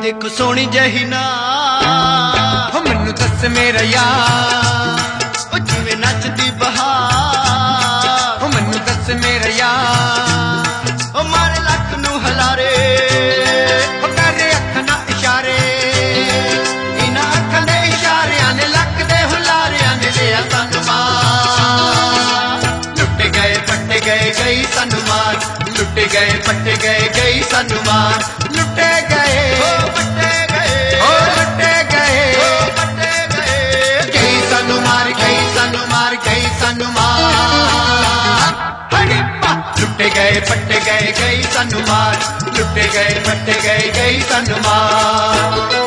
देखो सोनी जही ना मैनू दस मेरा यार जिवें नचदी बहार मैनू दस मेरा यार मारे लक नू हलारे करे अख ना इशारे इन्हां अखां दे इशारियां ने लक दे हुलारियां ने लिया सानू मार लुटे गए पट्टे गए गई सानू मार लुटे गए पट्टे गए गई सानू मार लुटे गए पट्टे गए लुटे गए पट्टे गए गई सानू मार गई सानू मार गई सानू मार हड़िप्पा लुटे गए पट्टे गए गई सानू मार लुटे गए पट्टे गए गई सानू मार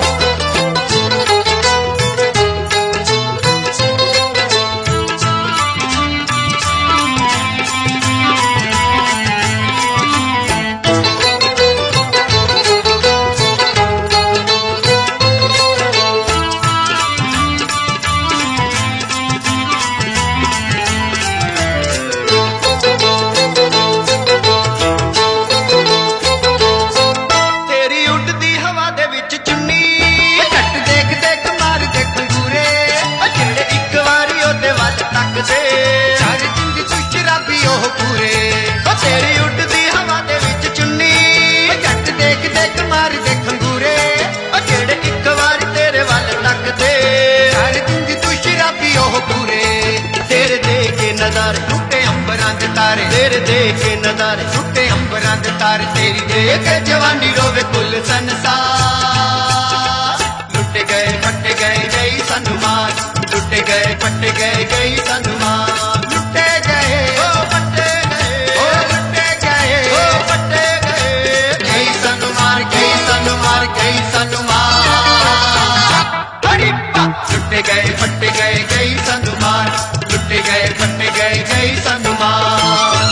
सारे दिन दी तू शराबी ओह पूरे तेरी उड़दी हवा दे विच चुन्नी जट देख देख मार दे खंगूरे जेड़े इक वार तेरे वल तकदे सारे दिन दी तू शराबी ओह पूरे तेरे दे के नज़ारे टूटे अंबरां दे तारे तेरे दे के नज़ारे टूटे अंबरां दे तारे तेरी देख जवानी रोवे कुल संसार लुटे गए पट्टे गए गई सानू मार लुटे गए पट्टे गए गई सानू मार लुटे गए पट्टे गए लुटे गए पट्टे गए गई सानू मार गई सानू मार गई सानू मार हड़िप्पा लुटे गए पट्टे गए गई सानू मार लुटे गए पट्टे गए गई सानू मार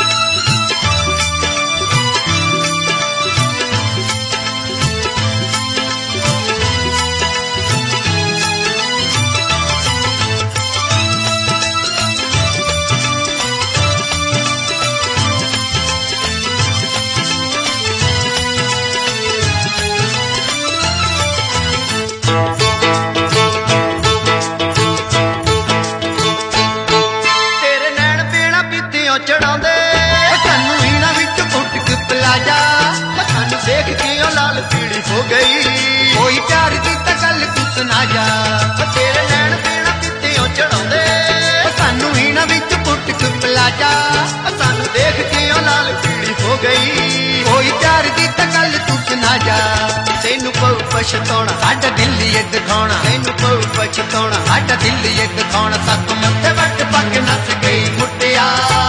चढ़ांदे सानू हीना विच पुटक पलाजा सानू देख के लाल पीड़ी हो गई कोई प्यार दी तां गल तू सुना जा तेरे नैन पीड़ा पीतियों चढ़ांदे सानू हीना विच पुटक पलाजा सानू देख के लाल पीड़ी हो गई कोई प्यार दी तां गल तू सुना जा तेनू पऊ पछताउणा साडा दिल ये दिखाउणा तेनू पऊ पछताउणा साडा दिल ये दिखाउणा सत मत्थे वट पग नस गई मुटिया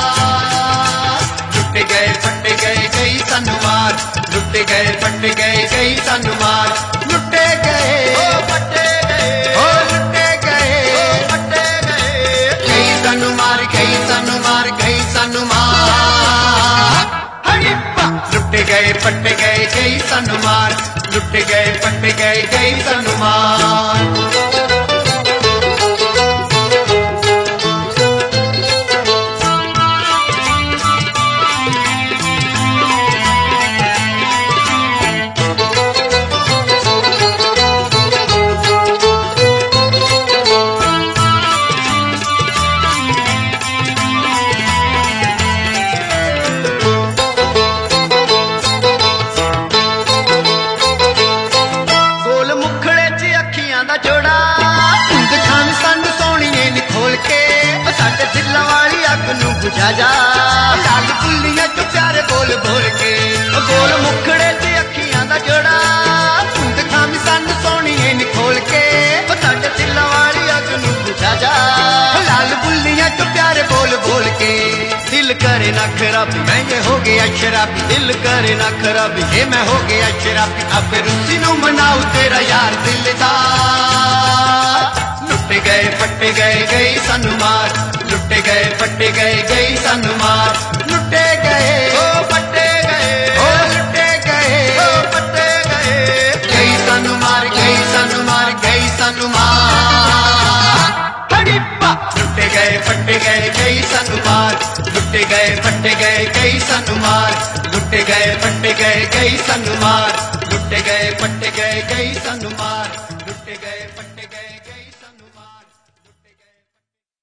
लुटे गए पट्टे गए गई सानू मार लुटे गए पट्टे गए गई सानू मार लुटे गए पट्टे गए लुटे गए पट्टे गए गई सानू मार गई सानू मार गई सानू मार हड़िप्पा लुटे गए पट्टे गए गई सानू मार लुटे गए पट्टे गए गई सानू मार बुझा जा लाल बुल्लियां चो प्यारे बोल बोल के गोल मुखड़े च अखियां दा जोड़ा धुंद खामी सानू सोहणीए नी खोल के साडे दिलां वाली अग नू बुझा जा लाल बुल्लियां चो प्यारे बोल बोल के दिल करे ना खराबी मैं ये हो गया शराबी दिल करे ना खराबी ये मैं हो गया शराबी अब रुसी नू मनाऊ तेरा यार दिलदार लुटे गए पट्टे गए गई सानू मार लुटे गए पट्टे गए गई सानू मार लुटे गए पट्टे गए लुटे गए पट्टे गए गई सानू मार गई सानू मार गई सानू मार हड़िप्पा लुटे गए पट्टे गए गई सानू मार लुटे गए पट्टे गए गई सानू मार लुटे गए पट्टे गए गई सानू मार लुटे गए पट्टे गए ਗਏ ਗਈ ਸਾਨੂੰ ਮਾਰ